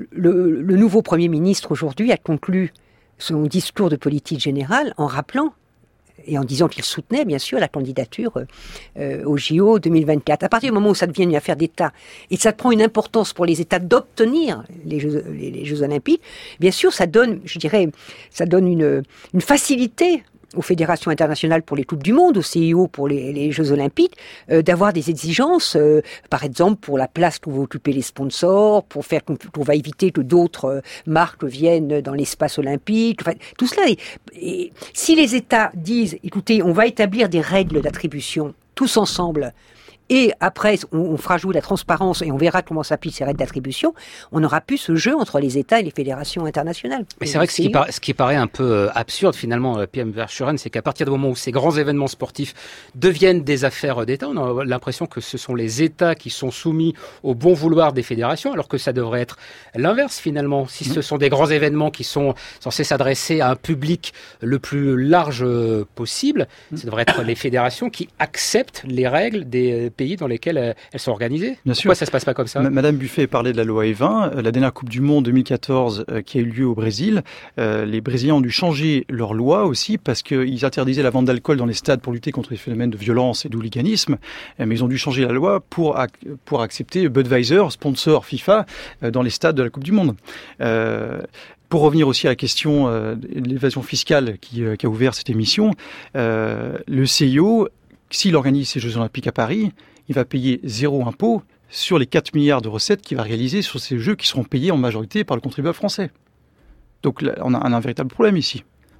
le, le nouveau Premier ministre aujourd'hui a conclu son discours de politique générale en rappelant et en disant qu'il soutenait bien sûr la candidature euh, au J O deux mille vingt-quatre. À partir du moment où ça devient une affaire d'État et ça prend une importance pour les États d'obtenir les Jeux, les, les Jeux Olympiques, bien sûr ça donne, je dirais, ça donne une, une facilité aux fédérations internationales pour les Coupes du Monde, au C I O pour les, les Jeux Olympiques, euh, d'avoir des exigences, euh, par exemple pour la place que vont occuper les sponsors, pour faire qu'on, qu'on va éviter que d'autres euh, marques viennent dans l'espace olympique, enfin, tout cela. Et, et si les États disent, écoutez, on va établir des règles d'attribution tous ensemble, et après, on, on fera jouer la transparence et on verra comment s'appliquent ces règles d'attribution, on n'aura plus ce jeu entre les États et les fédérations internationales. Mais c'est vrai que ce qui, par, ce qui paraît un peu euh, absurde finalement, euh, P M Verschuren, c'est qu'à partir du moment où ces grands événements sportifs deviennent des affaires d'État, on a l'impression que ce sont les États qui sont soumis au bon vouloir des fédérations, alors que ça devrait être l'inverse finalement. Si ce sont des grands événements qui sont censés s'adresser à un public le plus large possible, ça devrait être les fédérations qui acceptent les règles des pays dans lesquels elles sont organisées. Bien Pourquoi sûr. ça se passe pas comme ça? Madame Buffet parlait de la loi E vingt. La dernière Coupe du Monde deux mille quatorze euh, qui a eu lieu au Brésil, euh, les Brésiliens ont dû changer leur loi aussi parce qu'ils interdisaient la vente d'alcool dans les stades pour lutter contre les phénomènes de violence et d'hooliganisme. Euh, mais ils ont dû changer la loi pour, ac- pour accepter Budweiser, sponsor FIFA, euh, dans les stades de la Coupe du Monde. Euh, Pour revenir aussi à la question euh, de l'évasion fiscale qui, euh, qui a ouvert cette émission, euh, le C I O, s'il organise ces Jeux Olympiques à Paris, il va payer zéro impôt sur les quatre milliards de recettes qu'il va réaliser sur ces Jeux qui seront payés en majorité par le contribuable français. Donc là, on a un, un véritable problème ici.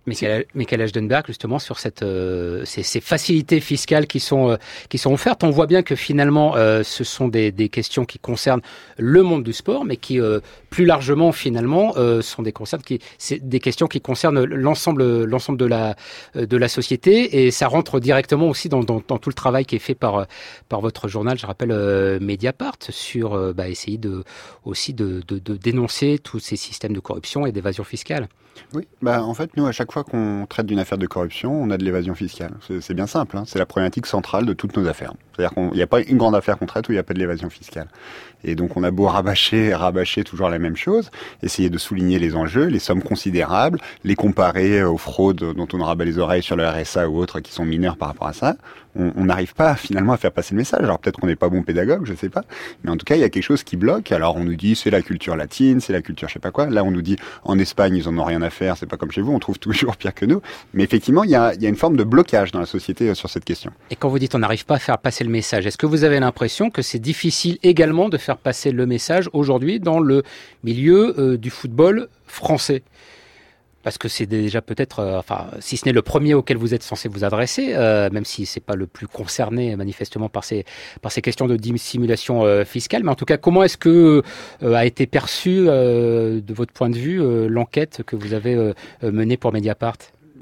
Michael, Michael Höldenberg, justement, sur cette, euh, ces, ces facilités fiscales qui sont, euh, qui sont offertes. On voit bien que finalement, euh, ce sont des, des questions qui concernent le monde du sport, mais qui, euh, plus largement, finalement, euh, sont des, concernes qui, c'est des questions qui concernent l'ensemble, l'ensemble de la, de la société. Et ça rentre directement aussi dans, dans, dans tout le travail qui est fait par, par votre journal, je rappelle, euh, Mediapart, sur euh, bah, essayer de, aussi de, de, de dénoncer tous ces systèmes de corruption et d'évasion fiscale. Oui, bah en fait, nous, à chaque fois qu'on traite d'une affaire de corruption, on a de l'évasion fiscale. C'est, c'est bien simple, hein. C'est la problématique centrale de toutes nos affaires. C'est-à-dire qu'il n'y a pas une grande affaire qu'on traite où il n'y a pas de l'évasion fiscale. Et donc, on a beau rabâcher, rabâcher toujours la même chose, essayer de souligner les enjeux, les sommes considérables, les comparer aux fraudes dont on rabat les oreilles sur le R S A ou autres qui sont mineures par rapport à ça. On n'arrive pas finalement à faire passer le message. Alors peut-être qu'on n'est pas bon pédagogue, je sais pas. Mais en tout cas, il y a quelque chose qui bloque. Alors on nous dit c'est la culture latine, c'est la culture je sais pas quoi. Là on nous dit en Espagne ils en ont rien à faire, c'est pas comme chez vous, on trouve toujours pire que nous. Mais effectivement, il y a, il y a une forme de blocage dans la société sur cette question. Et quand vous dites on n'arrive pas à faire passer le message, est-ce que vous avez l'impression que c'est difficile également de faire passer le message aujourd'hui dans le milieu euh, du football français ? Parce que c'est déjà peut-être, euh, enfin, si ce n'est le premier auquel vous êtes censé vous adresser, euh, même si c'est pas le plus concerné manifestement par ces par ces questions de dissimulation euh, fiscale, mais en tout cas, comment est-ce que euh, a été perçue, euh, de votre point de vue, euh, l'enquête que vous avez euh, menée pour Mediapart ?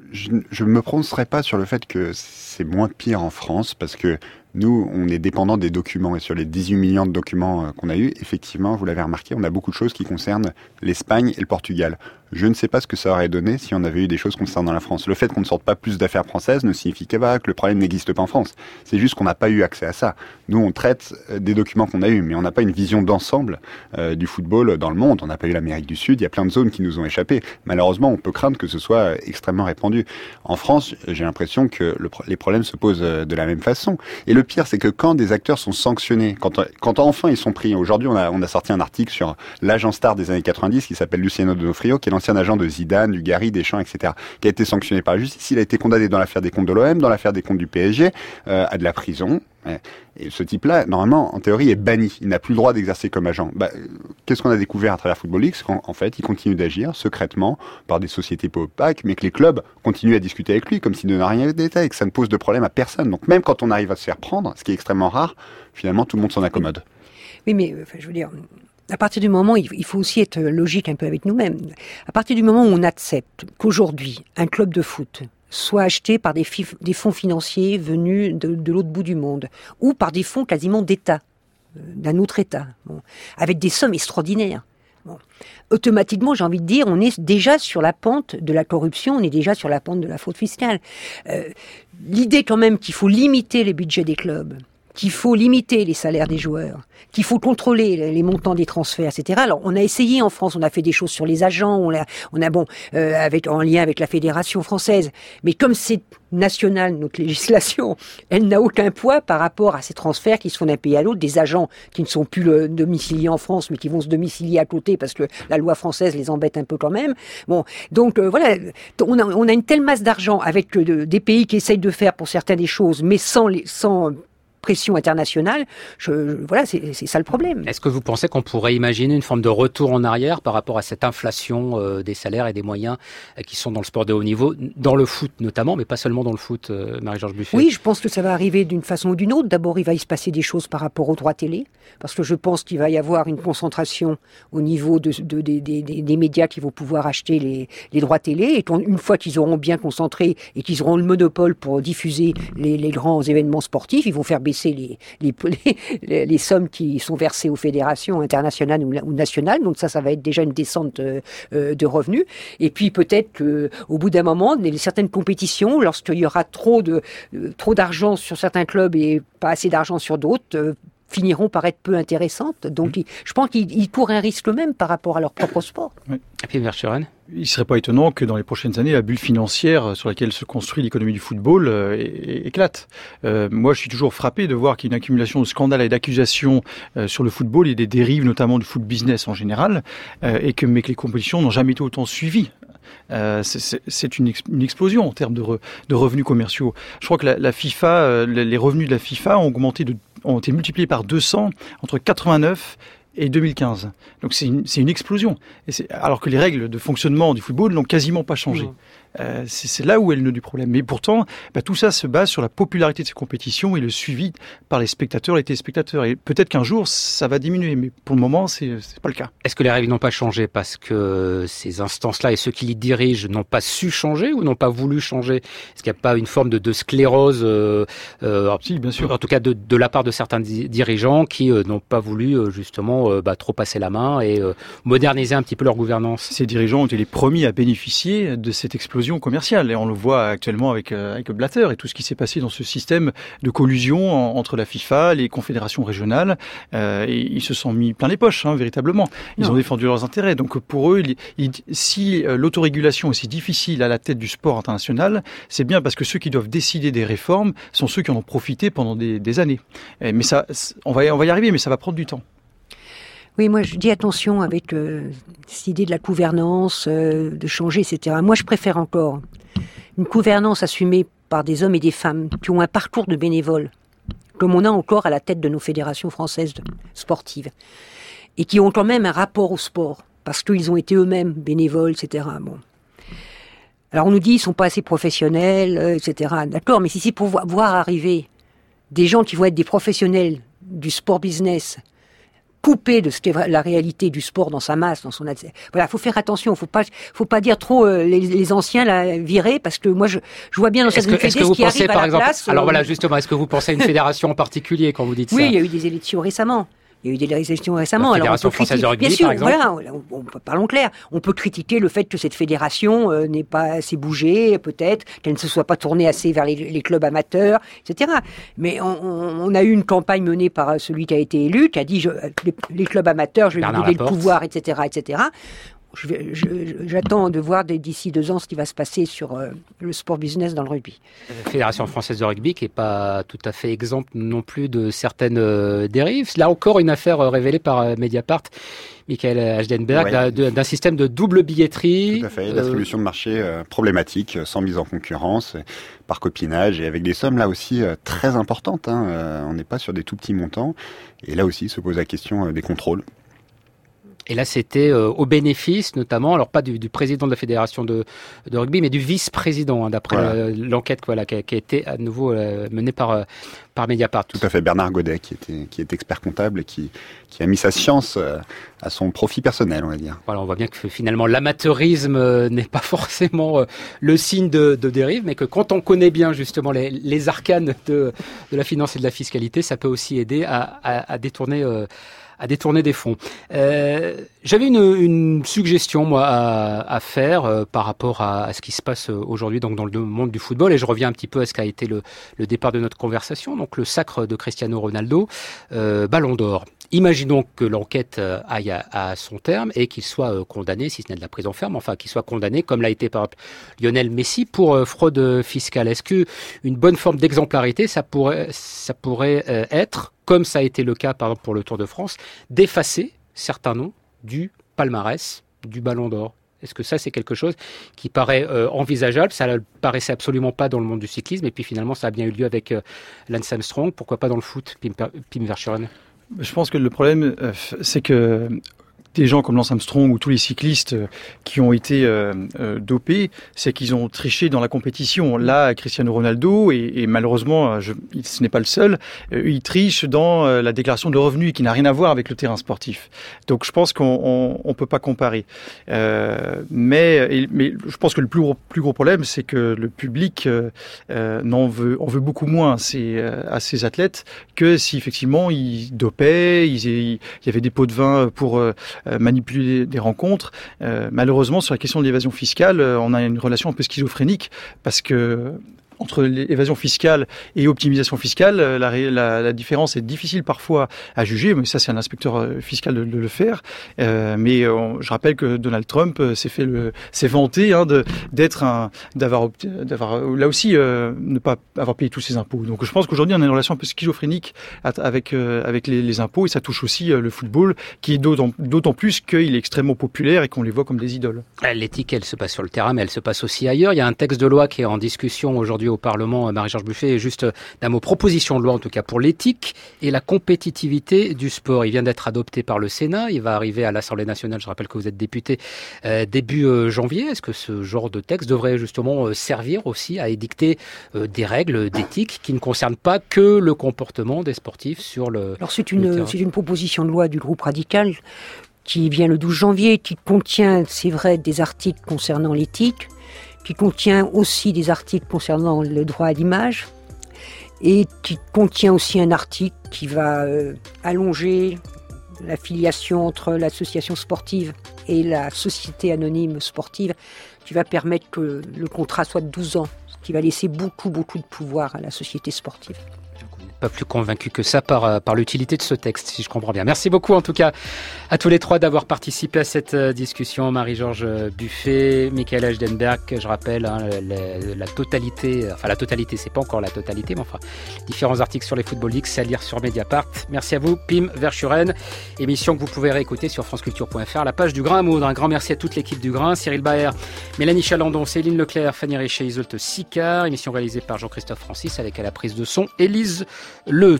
Je ne me prononcerai pas sur le fait que c'est moins pire en France, parce que nous, on est dépendant des documents, et sur les dix-huit millions de documents qu'on a eus, effectivement, vous l'avez remarqué, on a beaucoup de choses qui concernent l'Espagne et le Portugal. Je ne sais pas ce que ça aurait donné si on avait eu des choses concernant la France. Le fait qu'on ne sorte pas plus d'affaires françaises ne signifie pas que le problème n'existe pas en France. C'est juste qu'on n'a pas eu accès à ça. Nous, on traite des documents qu'on a eus, mais on n'a pas une vision d'ensemble euh, du football dans le monde. On n'a pas eu l'Amérique du Sud, il y a plein de zones qui nous ont échappé. Malheureusement, on peut craindre que ce soit extrêmement répandu. En France, j'ai l'impression que le, les problèmes se posent de la même façon. Et le pire, c'est que quand des acteurs sont sanctionnés, quand, quand enfin ils sont pris, aujourd'hui on a, on a sorti un article sur l'agent star des années quatre-vingt-dix qui s'appelle Luciano D'Onofrio, qui est l'ancien agent de Zidane, du Gary, Deschamps, et cetera, qui a été sanctionné par la justice. Il a été condamné dans l'affaire des comptes de l'O M, dans l'affaire des comptes du P S G, euh, à de la prison. Et ce type-là, normalement, en théorie, est banni. Il n'a plus le droit d'exercer comme agent. Bah, qu'est-ce qu'on a découvert à travers Football League ? En, en fait, il continue d'agir secrètement par des sociétés peu opaques, mais que les clubs continuent à discuter avec lui comme s'il ne donnait rien d'État et que ça ne pose de problème à personne. Donc même quand on arrive à se faire prendre, ce qui est extrêmement rare, finalement, tout le monde s'en accommode. Oui, mais enfin, je veux dire, à partir du moment, il faut aussi être logique un peu avec nous-mêmes. À partir du moment où on accepte qu'aujourd'hui, un club de foot soit acheté par des, fi- des fonds financiers venus de, de l'autre bout du monde, ou par des fonds quasiment d'État, euh, d'un autre État, bon, avec des sommes extraordinaires. Bon. Automatiquement, j'ai envie de dire, on est déjà sur la pente de la corruption, on est déjà sur la pente de la fraude fiscale. Euh, l'idée quand même qu'il faut limiter les budgets des clubs, qu'il faut limiter les salaires des joueurs, qu'il faut contrôler les montants des transferts, et cetera. Alors, on a essayé en France, on a fait des choses sur les agents, on a, on a bon, euh, avec, en lien avec la Fédération française. Mais comme c'est national, notre législation, elle n'a aucun poids par rapport à ces transferts qui se font d'un pays à l'autre, des agents qui ne sont plus le, domiciliés en France, mais qui vont se domicilier à côté parce que la loi française les embête un peu quand même. Bon, donc euh, voilà, on a, on a une telle masse d'argent avec euh, des pays qui essayent de faire pour certains des choses, mais sans les, sans pression internationale, je, je, voilà, c'est, c'est ça le problème. Est-ce que vous pensez qu'on pourrait imaginer une forme de retour en arrière par rapport à cette inflation euh, des salaires et des moyens euh, qui sont dans le sport de haut niveau, dans le foot notamment, mais pas seulement dans le foot, euh, Marie-Georges Buffet ? Oui, je pense que ça va arriver d'une façon ou d'une autre. D'abord, il va y se passer des choses par rapport aux droits télé, parce que je pense qu'il va y avoir une concentration au niveau de, de, de, de, de, des médias qui vont pouvoir acheter les, les droits télé, et une fois qu'ils auront bien concentré et qu'ils auront le monopole pour diffuser les, les grands événements sportifs, ils vont faire baisser Les, les, les, les sommes qui sont versées aux fédérations internationales ou, ou nationales. Donc ça, ça va être déjà une descente euh, de revenus. Et puis peut-être qu'au bout d'un moment, certaines compétitions, lorsqu'il y aura trop, de, euh, trop d'argent sur certains clubs et pas assez d'argent sur d'autres, euh, finiront par être peu intéressantes. Donc mmh. ils, je pense qu'ils courent un risque eux-mêmes par rapport à leur propre sport. Oui. Et puis Verschuren ? Il ne serait pas étonnant que dans les prochaines années, la bulle financière sur laquelle se construit l'économie du football euh, éclate. Euh, moi, je suis toujours frappé de voir qu'il y a une accumulation de scandales et d'accusations euh, sur le football et des dérives, notamment du foot business en général, euh, et que, mais que les compétitions n'ont jamais été autant suivies. Euh, c'est, c'est, c'est une, ex, une explosion en termes de, re, de revenus commerciaux. Je crois que la, la FIFA, euh, les revenus de la FIFA ont augmenté de, ont été multipliés par deux cents entre quatre-vingt-neuf et deux mille quinze. Donc c'est une, c'est une explosion. Et c'est, alors que les règles de fonctionnement du football n'ont quasiment pas changé. Mmh. Euh, c'est, c'est là où est le nœud du problème. Mais pourtant, bah, tout ça se base sur la popularité de ces compétitions et le suivi par les spectateurs, les téléspectateurs. Et peut-être qu'un jour, ça va diminuer, mais pour le moment, c'est, c'est pas le cas. Est-ce que les règles n'ont pas changé parce que ces instances-là et ceux qui les dirigent n'ont pas su changer ou n'ont pas voulu changer? Est-ce qu'il n'y a pas une forme de, de sclérose, euh, euh, si, bien sûr. En tout cas de, de la part de certains di- dirigeants qui euh, n'ont pas voulu euh, justement euh, bah, trop passer la main et euh, moderniser un petit peu leur gouvernance? Ces dirigeants ont été les premiers à bénéficier de cette explosion commerciale. Et on le voit actuellement avec, euh, avec Blatter et tout ce qui s'est passé dans ce système de collusion en, entre la FIFA, les confédérations régionales. Euh, et ils se sont mis plein les poches, hein, véritablement. Ils non. ont défendu leurs intérêts. Donc pour eux, il, il, si euh, l'autorégulation est si difficile à la tête du sport international, c'est bien parce que ceux qui doivent décider des réformes sont ceux qui en ont profité pendant des, des années. Et, mais ça, on va, on va y arriver, mais ça va prendre du temps. Oui, moi je dis attention avec euh, cette idée de la gouvernance, euh, de changer, et cetera. Moi je préfère encore une gouvernance assumée par des hommes et des femmes qui ont un parcours de bénévoles, comme on a encore à la tête de nos fédérations françaises sportives, et qui ont quand même un rapport au sport, parce qu'ils ont été eux-mêmes bénévoles, et cetera. Bon. Alors on nous dit ils sont pas assez professionnels, euh, et cetera. D'accord, mais si c'est pour voir arriver des gens qui vont être des professionnels du sport business, coupé de ce qu'est la réalité du sport dans sa masse, dans son voilà, faut faire attention, faut pas, faut pas dire trop euh, les, les anciens la virer parce que moi je, je vois bien dans cette fédération ce qui pensez, arrive à par la exemple, place. Alors euh, voilà, justement, est-ce que vous pensez à une fédération en particulier quand vous dites oui, ça? Oui, il y a eu des élections récemment. Il y a eu des élections récemment. La Fédération Alors, française de rugby, bien sûr, par exemple. Voilà, on, on, parlons clair. On peut critiquer le fait que cette fédération euh, n'ait pas assez bougé, peut-être, qu'elle ne se soit pas tournée assez vers les, les clubs amateurs, et cetera. Mais on, on, on a eu une campagne menée par celui qui a été élu, qui a dit je, les, les clubs amateurs, je vais vous donner le pouvoir, et cetera, et cetera. Je vais, je, j'attends de voir d'ici deux ans ce qui va se passer sur euh, le sport business dans le rugby. La Fédération française de rugby qui n'est pas tout à fait exempte non plus de certaines euh, dérives. Là encore une affaire euh, révélée par euh, Mediapart, Michael Hajdenberg, ouais. d'un, d'un système de double billetterie. Tout à fait, l'attribution euh... de marché euh, problématique, sans mise en concurrence, par copinage et avec des sommes là aussi euh, très importantes. Hein. Euh, on n'est pas sur des tout petits montants. Et là aussi se pose la question euh, des contrôles. Et là, c'était euh, au bénéfice, notamment, alors pas du, du président de la fédération de, de rugby, mais du vice-président, hein, d'après voilà. euh, l'enquête voilà, qui, a, qui a été à nouveau euh, menée par, euh, par Mediapart. Tout à fait, Bernard Godet, qui, était, qui est expert comptable et qui, qui a mis sa science euh, à son profit personnel, on va dire. Voilà, on voit bien que finalement, l'amateurisme euh, n'est pas forcément euh, le signe de, de dérive, mais que quand on connaît bien justement les, les arcanes de, de la finance et de la fiscalité, ça peut aussi aider à, à, à détourner... Euh, à détourner des fonds. Euh, j'avais une, une suggestion, moi, à, à faire euh, par rapport à, à ce qui se passe aujourd'hui donc, dans le monde du football, et je reviens un petit peu à ce qu'a été le, le départ de notre conversation, donc le sacre de Cristiano Ronaldo, euh, Ballon d'Or. Imaginons que l'enquête aille à, à son terme et qu'il soit euh, condamné, si ce n'est de la prison ferme, enfin qu'il soit condamné, comme l'a été par exemple Lionel Messi, pour euh, fraude fiscale. Est-ce qu'une bonne forme d'exemplarité, ça pourrait, ça pourrait euh, être, comme ça a été le cas par exemple pour le Tour de France, d'effacer certains noms du palmarès du Ballon d'Or? Est-ce que ça, c'est quelque chose qui paraît euh, envisageable? Ça ne paraissait absolument pas dans le monde du cyclisme, et puis finalement, ça a bien eu lieu avec euh, Lance Armstrong. Pourquoi pas dans le foot, Pim, Pim Vercheren? Je pense que le problème, euh, c'est que des gens comme Lance Armstrong ou tous les cyclistes qui ont été euh, euh, dopés, c'est qu'ils ont triché dans la compétition. Là, Cristiano Ronaldo, et, et malheureusement, je, ce n'est pas le seul, euh, il triche dans euh, la déclaration de revenus qui n'a rien à voir avec le terrain sportif. Donc je pense qu'on ne peut pas comparer. Euh, mais, et, mais je pense que le plus gros, plus gros problème, c'est que le public euh, euh, n'en veut, en veut beaucoup moins à ces, euh, à ces athlètes que si effectivement ils dopaient, ils, il y avait des pots de vin pour... Euh, manipuler des rencontres. Euh, malheureusement, sur la question de l'évasion fiscale, euh, on a une relation un peu schizophrénique parce que entre l'évasion fiscale et optimisation fiscale, la, la, la différence est difficile parfois à juger, mais ça c'est un inspecteur fiscal de, de le faire. Euh, mais on, je rappelle que Donald Trump s'est fait le, s'est vanté hein, de, d'être un, d'avoir, d'avoir là aussi euh, ne pas avoir payé tous ses impôts. Donc je pense qu'aujourd'hui on a une relation un peu schizophrénique avec euh, avec les, les impôts, et ça touche aussi euh, le football, qui est d'autant, d'autant plus qu'il est extrêmement populaire et qu'on les voit comme des idoles. L'éthique, elle se passe sur le terrain, mais elle se passe aussi ailleurs. Il y a un texte de loi qui est en discussion aujourd'hui au Parlement, Marie-Georges Buffet. Juste d'un mot, proposition de loi en tout cas pour l'éthique et la compétitivité du sport. Il vient d'être adopté par le Sénat, il va arriver à l'Assemblée nationale. Je rappelle que vous êtes député euh, début euh, janvier. Est-ce que ce genre de texte devrait justement euh, servir aussi à édicter euh, des règles d'éthique qui ne concernent pas que le comportement des sportifs sur le Alors c'est une, c'est une proposition de loi du groupe radical qui vient le douze janvier, qui contient, c'est vrai, des articles concernant l'éthique, qui contient aussi des articles concernant le droit à l'image, et qui contient aussi un article qui va euh, allonger la filiation entre l'association sportive et la société anonyme sportive, qui va permettre que le contrat soit de douze ans, ce qui va laisser beaucoup, beaucoup de pouvoir à la société sportive. Pas plus convaincu que ça par, par l'utilité de ce texte, si je comprends bien. Merci beaucoup en tout cas à tous les trois d'avoir participé à cette discussion. Marie-Georges Buffet, Michael Hejdenberg, je rappelle hein, la, la totalité, enfin la totalité, c'est pas encore la totalité, mais enfin différents articles sur les Football Leagues, c'est à lire sur Mediapart. Merci à vous, Pim Verschuren, émission que vous pouvez réécouter sur franceculture point f r, la page du Grain à moudre. Un grand merci à toute l'équipe du Grain, Cyril Baer, Mélanie Chalandon, Céline Leclerc, Fanny Richer, Isolte Sicard, émission réalisée par Jean-Christophe Francis avec à la prise de son Élise Le